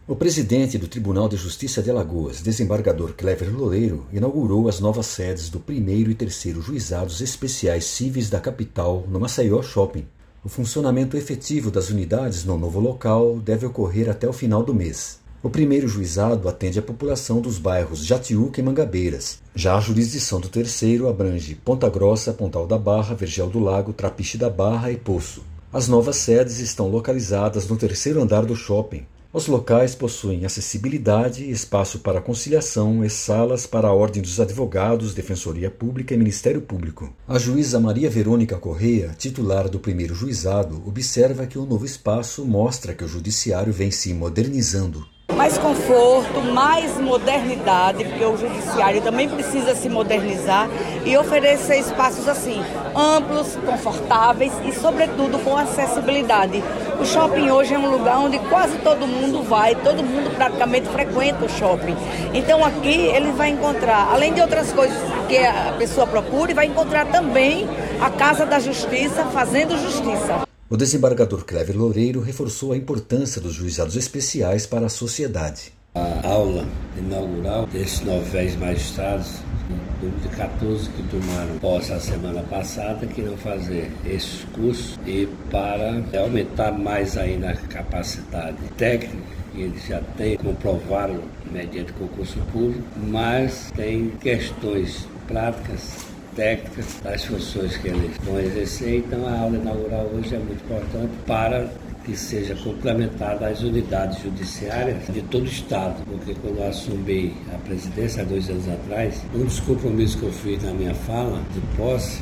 O presidente do Tribunal de Justiça de Alagoas, desembargador Clever Loureiro, inaugurou as novas sedes do 1º e 3º Juizados Especiais Cíveis da capital, no Maceió Shopping. O funcionamento efetivo das unidades no novo local deve ocorrer até o final do mês. O 1º juizado atende a população dos bairros Jatiuca e Mangabeiras. Já a jurisdição do 3º abrange Ponta Grossa, Pontal da Barra, Vergel do Lago, Trapiche da Barra e Poço. As novas sedes estão localizadas no 3º andar do shopping. Os locais possuem acessibilidade, espaço para conciliação e salas para a Ordem dos Advogados, Defensoria Pública e Ministério Público. A juíza Maria Verônica Correia, titular do 1º juizado, observa que o novo espaço mostra que o judiciário vem se modernizando. Mais conforto, mais modernidade, porque o judiciário também precisa se modernizar e oferecer espaços assim, amplos, confortáveis e, sobretudo, com acessibilidade. O shopping hoje é um lugar onde quase todo mundo vai, todo mundo praticamente frequenta o shopping. Então aqui ele vai encontrar, além de outras coisas que a pessoa procura, vai encontrar também a Casa da Justiça fazendo justiça. O desembargador Clever Loureiro reforçou a importância dos juizados especiais para a sociedade. A aula inaugural desses 9 magistrados, número de 14 que tomaram posse a semana passada, que irão fazer esse curso e para aumentar mais ainda a capacidade técnica, que eles já têm, comprovaram mediante concurso público, mas tem questões práticas, técnicas das funções que eles vão exercer. Então a aula inaugural hoje é muito importante para que seja complementada às unidades judiciárias de todo o Estado, porque quando eu assumi a presidência há 2 anos atrás, um dos compromissos que eu fiz na minha fala de posse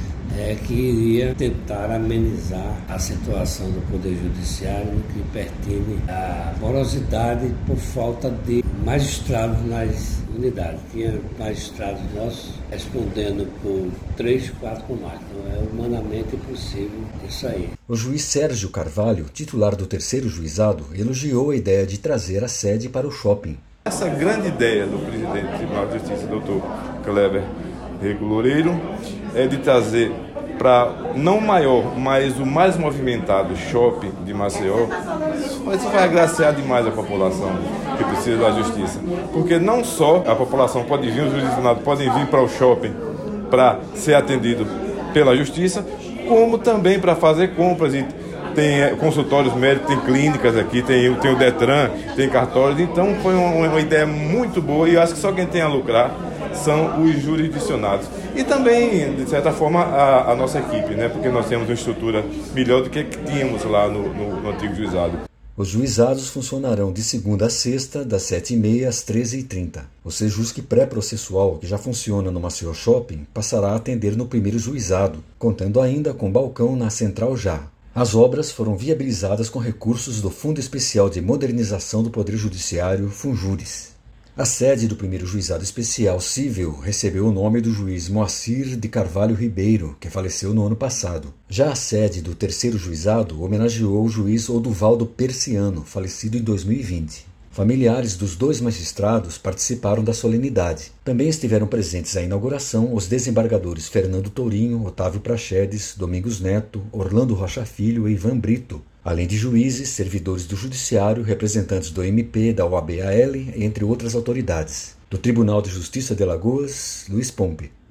é que iria tentar amenizar a situação do Poder Judiciário no que pertine à morosidade por falta de magistrados nas unidades. Tinha magistrados nossos respondendo por 3, 4 comarcas. Então é humanamente impossível isso aí. O juiz Sérgio Carvalho, titular do 3º juizado, elogiou a ideia de trazer a sede para o shopping. Essa grande ideia do presidente do Tribunal de Justiça, doutor Clever Loureiro, é de trazer para não o maior, mas o mais movimentado shopping de Maceió. Isso vai agraciar demais a população que precisa da justiça, porque não só a população pode vir, os jurisdicionados podem vir para o shopping para ser atendido pela justiça, como também para fazer compras. E tem consultórios médicos, tem clínicas aqui, tem o Detran, tem cartórios. Então foi uma ideia muito boa e eu acho que só quem tem a lucrar são os jurisdicionados. E também, de certa forma, a nossa equipe, né? Porque nós temos uma estrutura melhor do que tínhamos lá no antigo juizado. Os juizados funcionarão de segunda a sexta, das 7h30 às 13h30. O Sejusc pré-processual, que já funciona no Maceió Shopping, passará a atender no 1º juizado, contando ainda com balcão na Central Já. As obras foram viabilizadas com recursos do Fundo Especial de Modernização do Poder Judiciário, Funjuris. A sede do 1º Juizado Especial Cível recebeu o nome do juiz Moacir de Carvalho Ribeiro, que faleceu no ano passado. Já a sede do 3º Juizado homenageou o juiz Oduvaldo Persiano, falecido em 2020. Familiares dos 2 magistrados participaram da solenidade. Também estiveram presentes à inauguração os desembargadores Fernando Tourinho, Otávio Praxedes, Domingos Neto, Orlando Rocha Filho e Ivan Brito, além de juízes, servidores do Judiciário, representantes do MP, da OAB-AL, entre outras autoridades. Do Tribunal de Justiça de Alagoas, Luiz Pompe.